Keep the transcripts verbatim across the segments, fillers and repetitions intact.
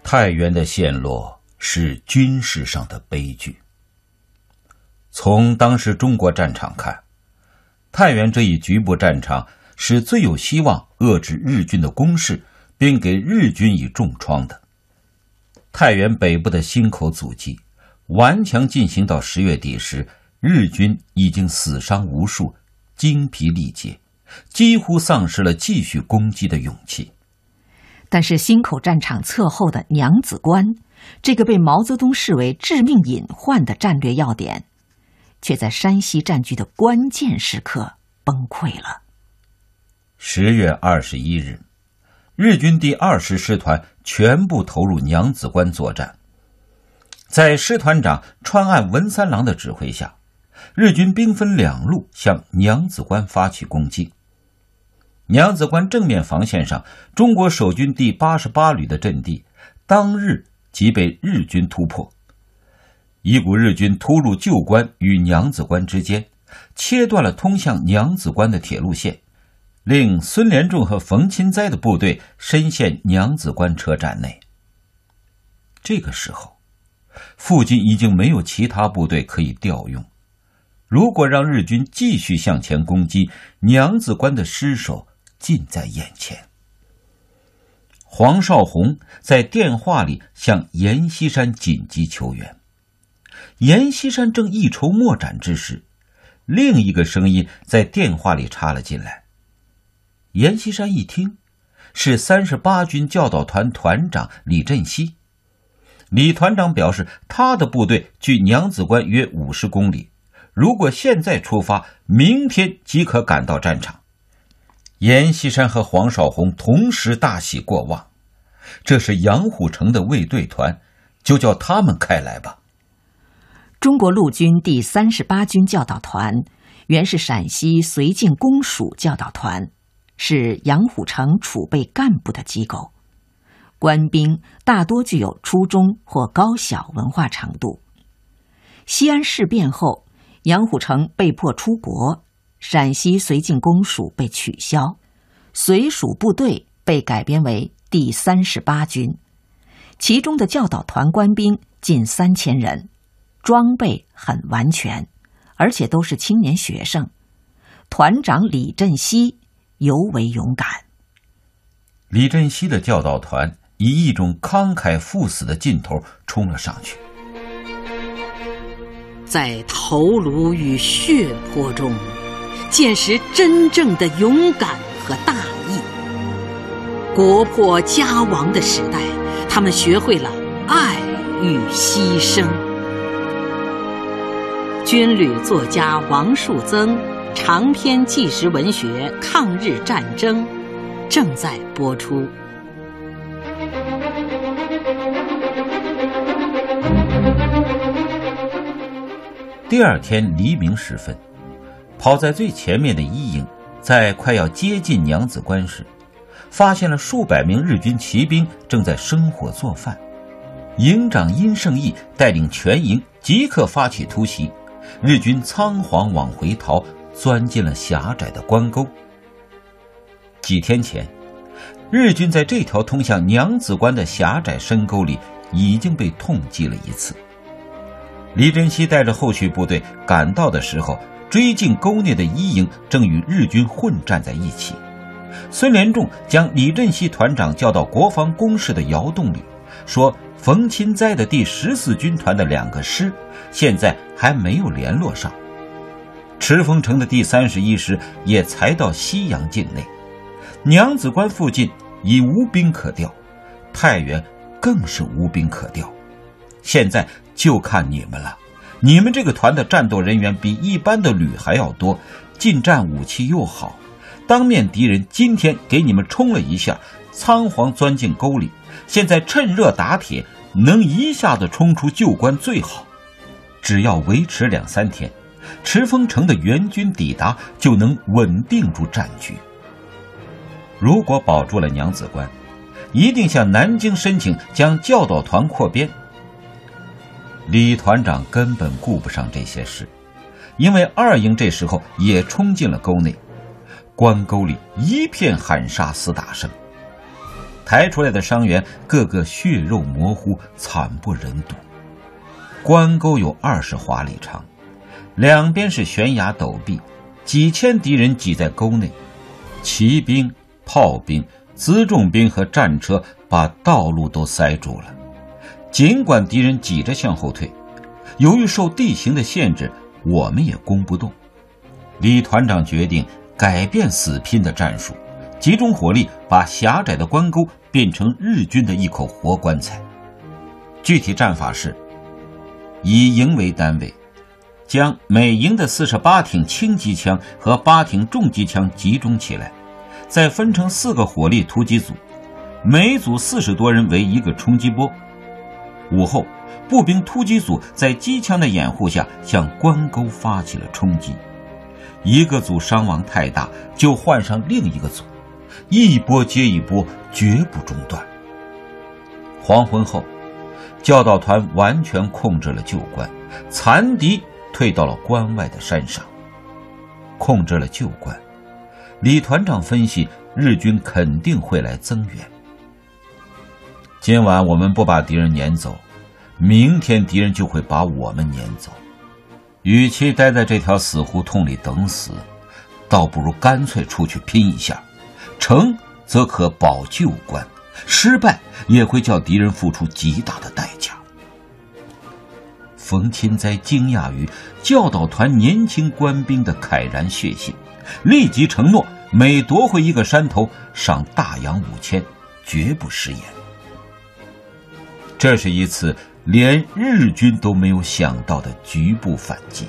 太原的陷落是军事上的悲剧。从当时中国战场看，太原这一局部战场是最有希望遏制日军的攻势，并给日军以重创的。太原北部的忻口阻击，顽强进行到十月底时，日军已经死伤无数，精疲力竭，几乎丧失了继续攻击的勇气。 但是忻口战场侧后的娘子关，这个被毛泽东视为致命隐患的战略要点，却在山西战局的关键时刻崩溃了。 十月二十一日，日军第二十师团全部投入娘子关作战。在师团长川岸文三郎的指挥下，日军兵分两路向娘子关发起攻击。娘子关正面防线上，中国守军第八十八旅的阵地当日即被日军突破。一股日军突入旧关与娘子关之间，切断了通向娘子关的铁路线，令孙连仲和冯钦哉的部队深陷娘子关车站内。这个时候，附近已经没有其他部队可以调用。如果让日军继续向前攻击，娘子关的尸首近在眼前。黄绍竑在电话里向阎锡山紧急求援。阎锡山正一筹莫展之时，另一个声音在电话里插了进来。阎锡山一听，是三十八军教导团团长李振西。李团长表示，他的部队距娘子关约五十公里，如果现在出发，明天即可赶到战场。阎锡山和黄绍竑同时大喜过望，这是杨虎城的卫队团，就叫他们开来吧。 中国陆军第三十八军教导团原是陕西绥靖公署教导团，是杨虎城储备干部的机构，官兵大多具有初中或高小文化程度。西安事变后，杨虎城被迫出国，陕西绥靖公署被取消，绥署部队被改编为第三十八军，其中的教导团官兵近三千人，装备很完全，而且都是青年学生。团长李振西尤为勇敢。 李振西的教导团以一种慷慨赴死的劲头冲了上去。 在头颅与血泊中见识真正的勇敢和大义。国破家亡的时代，他们学会了爱与牺牲。军旅作家王树增长篇纪实文学《抗日战争》正在播出。 第二天黎明时分，跑在最前面的一营在快要接近娘子关时，发现了数百名日军骑兵正在生火做饭。营长殷胜义带领全营即刻发起突袭，日军仓皇往回逃，钻进了狭窄的关沟。几天前，日军在这条通向娘子关的狭窄深沟里已经被痛击了一次。李振西带着后续部队赶到的时候，追进沟内的一营正与日军混战在一起。孙连仲将李振西团长叫到国防工事的窑洞里，说冯钦哉的第十四军团的两个师现在还没有联络上，赤峰城的第三十一师也才到西阳境内，娘子关附近已无兵可调，太原更是无兵可调。现在就看你们了，你们这个团的战斗人员比一般的旅还要多，近战武器又好，当面敌人今天给你们冲了一下，仓皇钻进沟里，现在趁热打铁，能一下子冲出旧关最好。只要维持两三天，赤峰城的援军抵达，就能稳定住战局。如果保住了娘子关，一定向南京申请将教导团扩编。李团长根本顾不上这些事，因为二营这时候也冲进了沟内，关沟里一片喊杀厮打声。 抬出来的伤员个个血肉模糊，惨不忍睹。关沟有二十华里长，两边是悬崖陡壁，几千敌人挤在沟内，骑兵、炮兵、辎重兵和战车把道路都塞住了。尽管敌人挤着向后退，由于受地形的限制，我们也攻不动。李团长决定改变死拼的战术，集中火力把狭窄的关沟变成日军的一口活棺材。具体战法是：以营为单位，将每营的四十八挺轻机枪和八挺重机枪集中起来，再分成四个火力突击组，每组四十多人为一个冲击波。午后，步兵突击组在机枪的掩护下向关沟发起了冲击。一个组伤亡太大，就换上另一个组，一波接一波，绝不中断。黄昏后，教导团完全控制了旧关，残敌退到了关外的山上。控制了旧关，李团长分析，日军肯定会来增援。今晚我们不把敌人撵走，明天敌人就会把我们撵走。与其待在这条死胡同里等死，倒不如干脆出去拼一下。成则可保旧关，失败也会叫敌人付出极大的代价。冯钦哉惊讶于教导团年轻官兵的慨然血性，立即承诺每夺回一个山头赏大洋五千，绝不食言。这是一次连日军都没有想到的局部反击。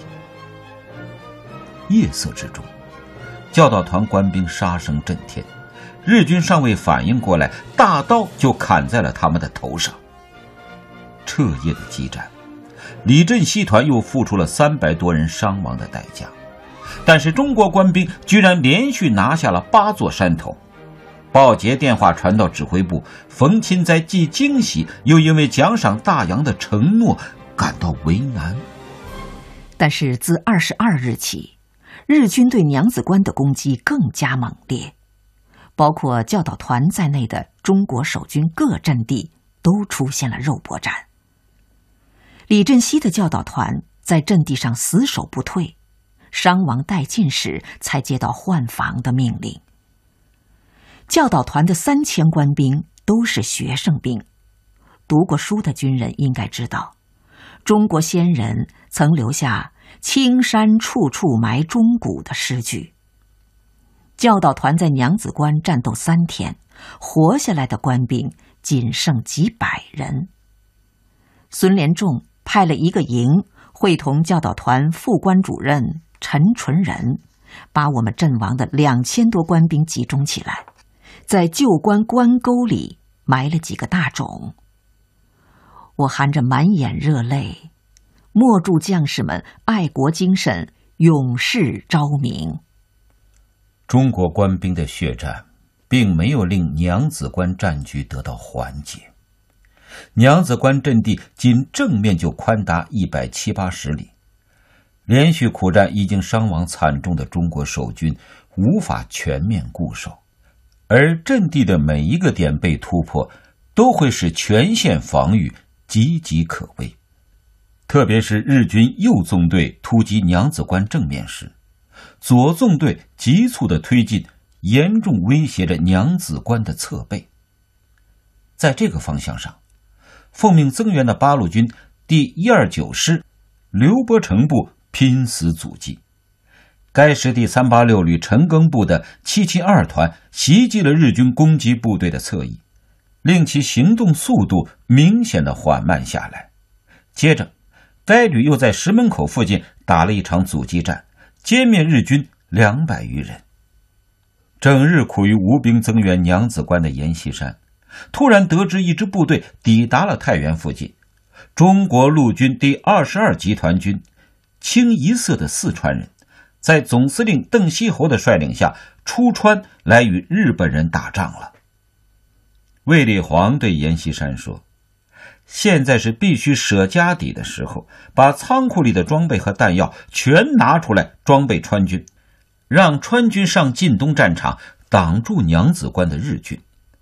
夜色之中，教导团官兵杀声震天，日军尚未反应过来，大刀就砍在了他们的头上。彻夜的激战，李振西团又付出了三百多人伤亡的代价，但是中国官兵居然连续拿下了八座山头。报捷电话传到指挥部，冯钦哉既惊喜，又因为奖赏大洋的承诺感到为难。 但是自二十二日起，日军对娘子关的攻击更加猛烈，包括教导团在内的中国守军各阵地都出现了肉搏战。李振西的教导团在阵地上死守不退，伤亡殆尽时才接到换防的命令。教导团的三千官兵都是学生兵，读过书的军人应该知道，中国先人曾留下青山处处埋忠骨的诗句。教导团在娘子关战斗三天，活下来的官兵仅剩几百人。孙连仲派了一个营，会同教导团副官主任陈纯仁，把我们阵亡的两千多官兵集中起来，在旧关关沟里埋了几个大冢。我含着满眼热泪，默祝将士们爱国精神永世昭明。 中国官兵的血战并没有令娘子关战局得到缓解。娘子关阵地仅正面就宽达一百七八十里，连续苦战已经伤亡惨重的中国守军无法全面固守，而阵地的每一个点被突破，都会使全线防御岌岌可危。特别是日军右纵队突击娘子关正面时，左纵队急促的推进，严重威胁着娘子关的侧背。在这个方向上，奉命增援的八路军第一二九师刘伯承部拼死阻击，该师第三八六旅陈赓部的七七二团袭击了日军攻击部队的侧翼，令其行动速度明显的缓慢下来。接着该旅又在石门口附近打了一场阻击战，歼灭日军两百余人。整日苦于无兵增援娘子关的阎锡山，突然得知一支部队抵达了太原附近，中国陆军第二十二集团军清一色的四川人，在总司令邓锡侯的率领下出川来与日本人打仗了。卫立煌对阎锡山说，现在是必须舍家底的时候，把仓库里的装备和弹药全拿出来装备川军，让川军上晋东战场挡住娘子关的日军。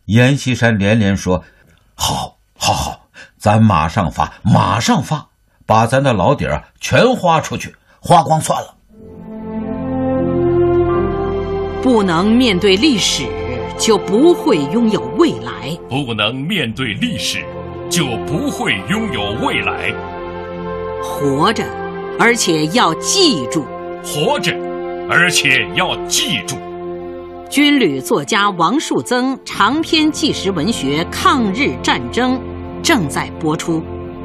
阎锡山连连说：“好，好，好，咱马上发，马上发，把咱的老底儿全花出去，花光算了。” 不能面对历史，就不会拥有未来； 不能面对历史，就不会拥有未来。 活着，而且要记住； 活着，而且要记住。 军旅作家王树增长篇纪实文学《抗日战争》正在播出。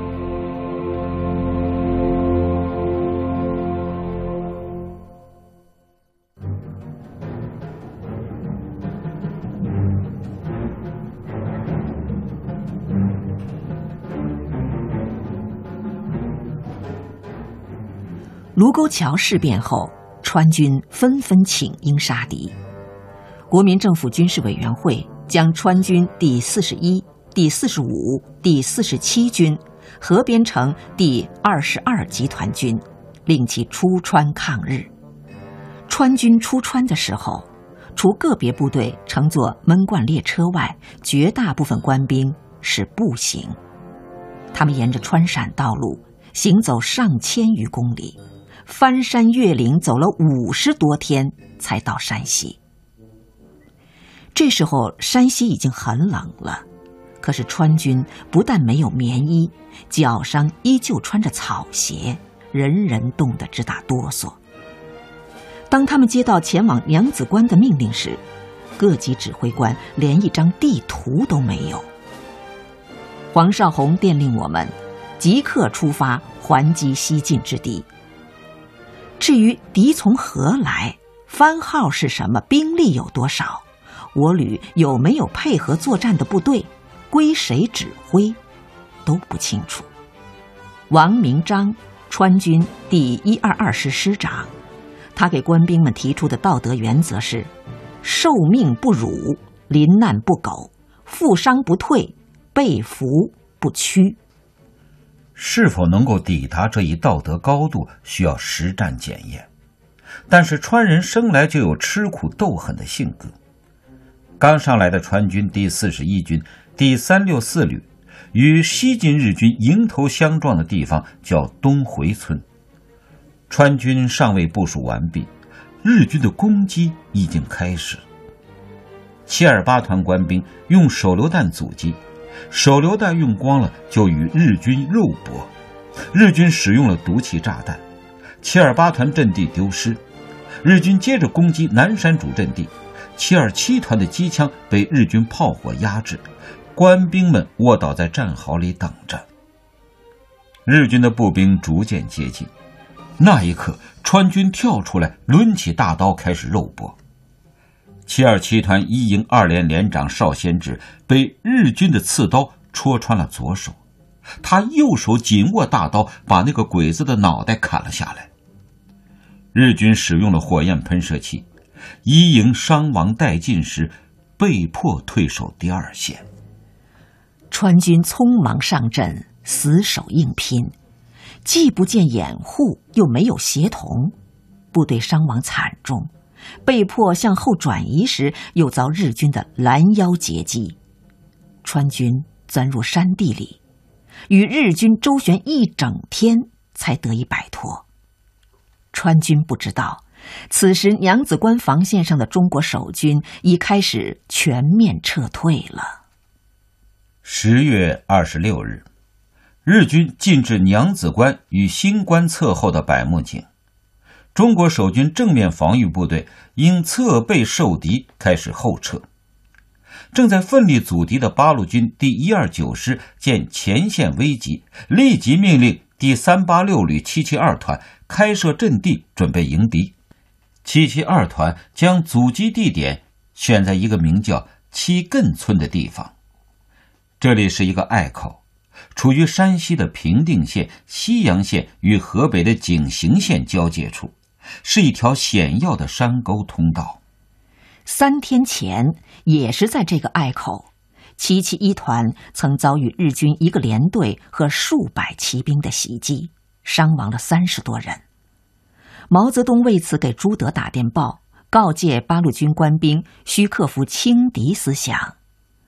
卢沟桥事变后，川军纷纷请缨杀敌。国民政府军事委员会将川军第四十一、第四十五、第四十七军合编成第二十二集团军，令其出川抗日。川军出川的时候，除个别部队乘坐闷罐列车外，绝大部分官兵是步行。他们沿着川陕道路行走上千余公里，翻山越岭走了五十多天才到山西。这时候山西已经很冷了，可是川军不但没有棉衣，脚上依旧穿着草鞋，人人冻得直打哆嗦。当他们接到前往娘子关的命令时，各级指挥官连一张地图都没有。黄绍竑电令我们即刻出发还击西晋之敌。至于敌从何来，番号是什么，兵力有多少，我旅有没有配合作战的部队，归谁指挥，都不清楚。王明章，川军第一二二师师长，他给官兵们提出的道德原则是：受命不辱，临难不苟，负伤不退，被俘不屈。 是否能够抵达这一道德高度，需要实战检验。但是川人生来就有吃苦斗狠的性格。刚上来的川军第四十一军第三六四旅，与西晋日军迎头相撞的地方叫东回村。川军尚未部署完毕，日军的攻击已经开始。七二八团官兵用手榴弹阻击，手榴弹用光了就与日军肉搏，日军使用了毒气炸弹，七二八团阵地丢失。日军接着攻击南山主阵地，七二七团的机枪被日军炮火压制，官兵们卧倒在战壕里等着。日军的步兵逐渐接近，那一刻川军跳出来，抡起大刀开始肉搏。七二七团一营二连连长邵先志被日军的刺刀戳穿了左手，他右手紧握大刀，把那个鬼子的脑袋砍了下来。日军使用了火焰喷射器，一营伤亡殆尽时，被迫退守第二线。 川军匆忙上阵，死守硬拼，既不见掩护，又没有协同，部队伤亡惨重，被迫向后转移时，又遭日军的拦腰截击。川军钻入山地里，与日军周旋一整天，才得以摆脱。川军不知道，此时娘子关防线上的中国守军已开始全面撤退了。 十月二十六日，日军进至娘子关与新关侧后的百目井，中国守军正面防御部队因侧背受敌，开始后撤。正在奋力阻敌的八路军第一二九师见前线危急，立即命令第三八六旅七七二团开设阵地，准备迎敌。七七二团将阻击地点选在一个名叫七亘村的地方，这里是一个隘口，处于山西的平定县、西阳县与河北的井陉县交界处，是一条险要的山沟通道。 三天前，也是在这个隘口，七七一团曾遭遇日军一个连队和数百骑兵的袭击，伤亡了三十多人。毛泽东为此给朱德打电报，告诫八路军官兵需克服轻敌思想。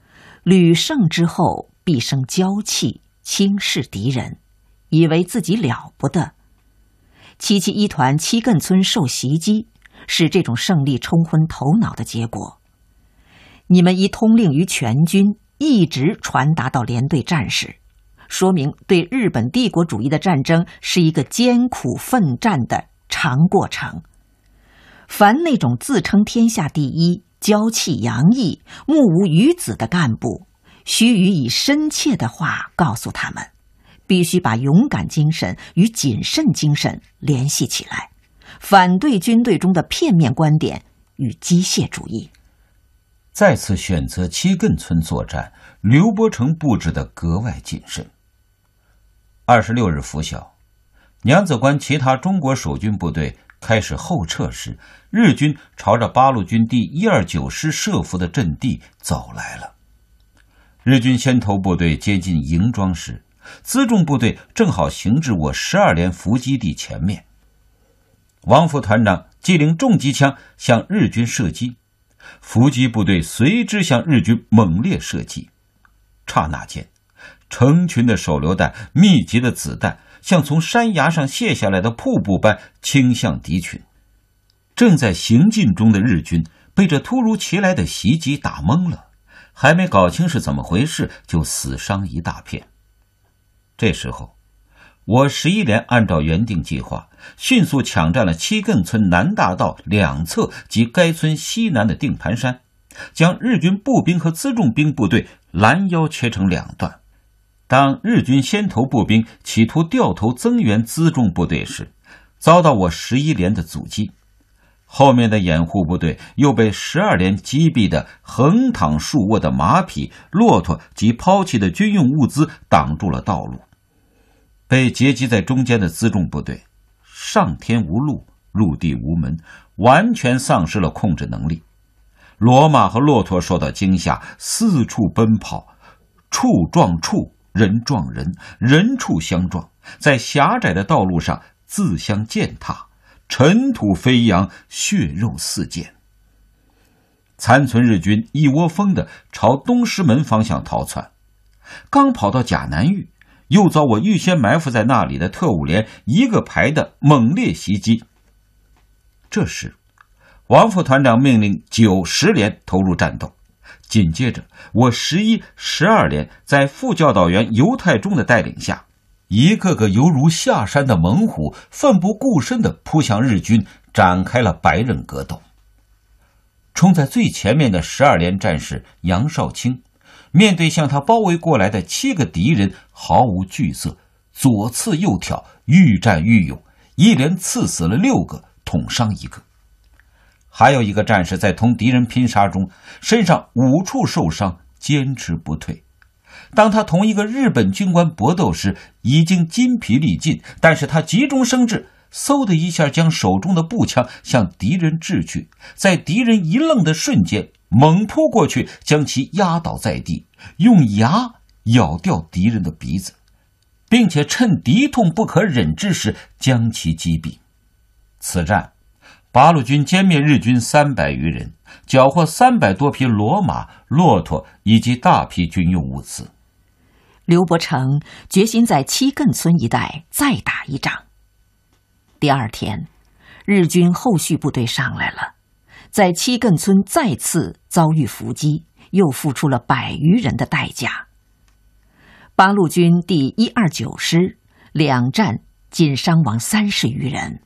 屡胜之后必生骄气，轻视敌人，以为自己了不得。七七一团七亘村受袭击，是这种胜利冲昏头脑的结果。你们一通令于全军，一直传达到连队战士，说明对日本帝国主义的战争是一个艰苦奋战的长过程。凡那种自称天下第一、骄气洋溢、目无余子的干部，须予以深切的话告诉他们，必须把勇敢精神与谨慎精神联系起来，反对军队中的片面观点与机械主义。 再次选择七亘村作战，刘伯承布置得格外谨慎。二十六日拂晓，娘子关其他中国守军部队开始后撤时，日军朝着八路军第一二九师设伏的阵地走来了。日军先头部队接近营庄时，辎重部队正好行至我十二连伏击地前面。王副团长即领重机枪向日军射击，伏击部队随之向日军猛烈射击。刹那间，成群的手榴弹、密集的子弹像从山崖上泻下来的瀑布般倾向敌群。正在行进中的日军被这突如其来的袭击打懵了，还没搞清是怎么回事，就死伤一大片。这时候，我十一连按照原定计划，迅速抢占了七亘村南大道两侧及该村西南的定盘山，将日军步兵和辎重兵部队拦腰切成两段。当日军先头步兵企图掉头增援辎重部队时，遭到我十一连的阻击。后面的掩护部队又被十二连击毙的横躺竖卧的马匹、骆驼及抛弃的军用物资挡住了道路。被截击在中间的辎重部队，上天无路，入地无门，完全丧失了控制能力。骡马和骆驼受到惊吓，四处奔跑，处撞处，人撞人，人畜相撞，在狭窄的道路上自相践踏，尘土飞扬，血肉四溅。残存日军一窝蜂地朝东师门方向逃窜，刚跑到甲南峪，又遭我预先埋伏在那里的特务连一个排的猛烈袭击。这时，王副团长命令九十连投入战斗，紧接着我十一、十二连在副教导员尤太忠的带领下，一个个犹如下山的猛虎，奋不顾身地扑向日军，展开了白刃格斗。冲在最前面的十二连战士杨少清，面对向他包围过来的七个敌人，毫无惧色，左刺右挑，愈战愈勇，一连刺死了六个，捅伤一个。还有一个战士在同敌人拼杀中，身上五处受伤，坚持不退。当他同一个日本军官搏斗时，已经筋疲力尽，但是他急中生智，嗖的一下将手中的步枪向敌人掷去，在敌人一愣的瞬间，猛扑过去，将其压倒在地，用牙咬掉敌人的鼻子，并且趁敌痛不可忍之时将其击毙。此战，八路军歼灭日军三百余人，缴获三百多匹骡马、骆驼以及大批军用物资。 刘伯承决心在七亘村一带再打一仗。第二天，日军后续部队上来了，在七亘村再次遭遇伏击，又付出了百余人的代价。八路军第一二九师两战仅伤亡三十余人。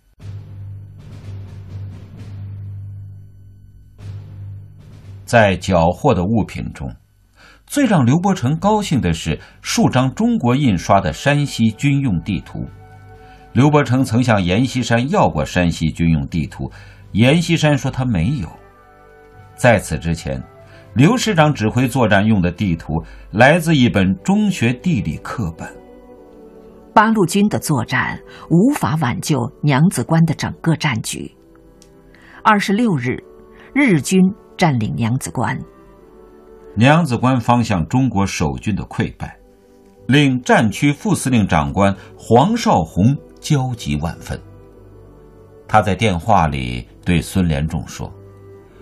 在缴获的物品中，最让刘伯承高兴的是数张中国印刷的山西军用地图。刘伯承曾向阎锡山要过山西军用地图，阎锡山说他没有。在此之前，刘师长指挥作战用的地图来自一本中学地理课本。 八路军的作战无法挽救娘子关的整个战局。二十六日，日军占领娘子关， 娘子关方向中国守军的溃败，令战区副司令长官黄绍竑焦急万分。他在电话里对孙连仲说：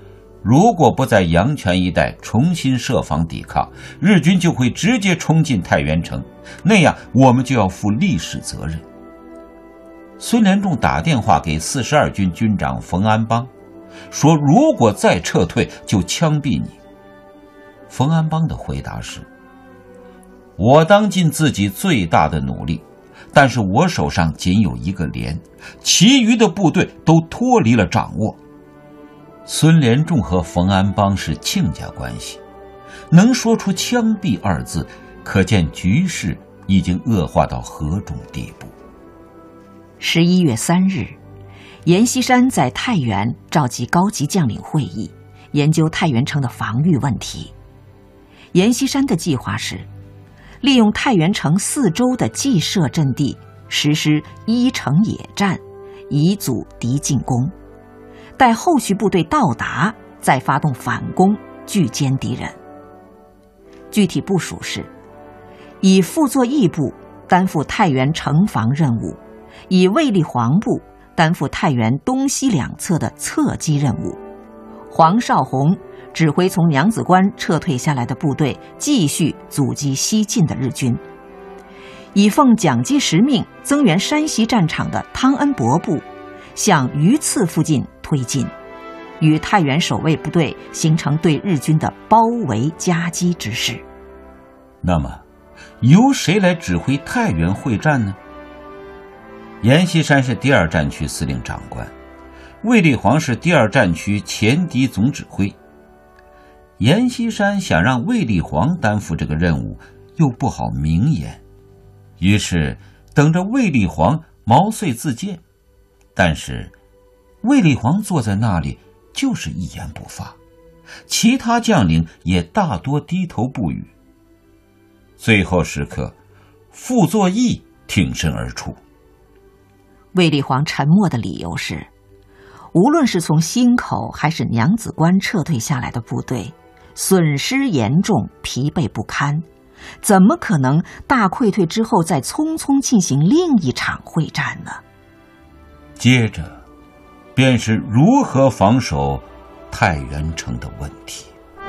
如果不在阳泉一带重新设防抵抗，日军就会直接冲进太原城，那样我们就要负历史责任。孙连仲打电话给四十二军军长冯安邦，说如果再撤退就枪毙你。冯安邦的回答是：我当尽自己最大的努力，但是我手上仅有一个连，其余的部队都脱离了掌握。孙连仲和冯安邦是亲家关系，能说出枪毙二字，可见局势已经恶化到何种地步。 十一月三日，阎锡山在太原召集高级将领会议，研究太原城的防御问题。阎锡山的计划是利用太原城四周的计设阵地，实施依城野战，以阻敌进攻，待后续部队到达，再发动反攻，拒歼敌人。具体部署是：以傅作义部担负太原城防任务，以卫立煌部担负太原东西两侧的侧击任务，黄绍竑指挥从娘子关撤退下来的部队继续阻击西进的日军，以奉蒋介石命增援山西战场的汤恩伯部向榆次附近推进，与太原守卫部队形成对日军的包围夹击之势。 那么由谁来指挥太原会战呢？阎锡山是第二战区司令长官，卫立煌是第二战区前敌总指挥。阎锡山想让卫立煌担负这个任务，又不好明言，于是等着卫立煌毛遂自荐。但是卫立煌坐在那里就是一言不发，其他将领也大多低头不语。最后时刻，傅作义挺身而出。 卫立煌沉默的理由是，无论是从忻口还是娘子关撤退下来的部队，损失严重，疲惫不堪，怎么可能大溃退之后再匆匆进行另一场会战呢？ 接着便是如何防守太原城的问题。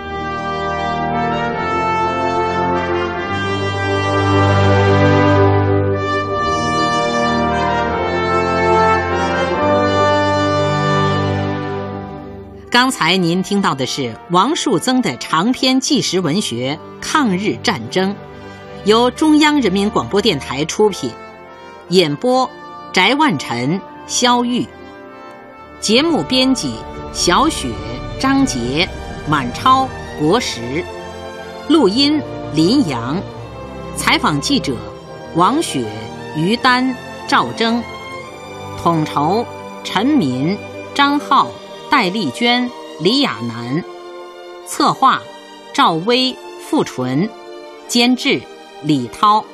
刚才您听到的是王树增的长篇纪实文学《抗日战争》，由中央人民广播电台出品，演播翟万晨、肖玉，节目编辑小雪、张杰、满超、国石，录音林阳，采访记者王雪、于丹、赵征，统筹陈民、张浩、戴丽娟、李亚楠，策划赵薇、付纯，监制李涛。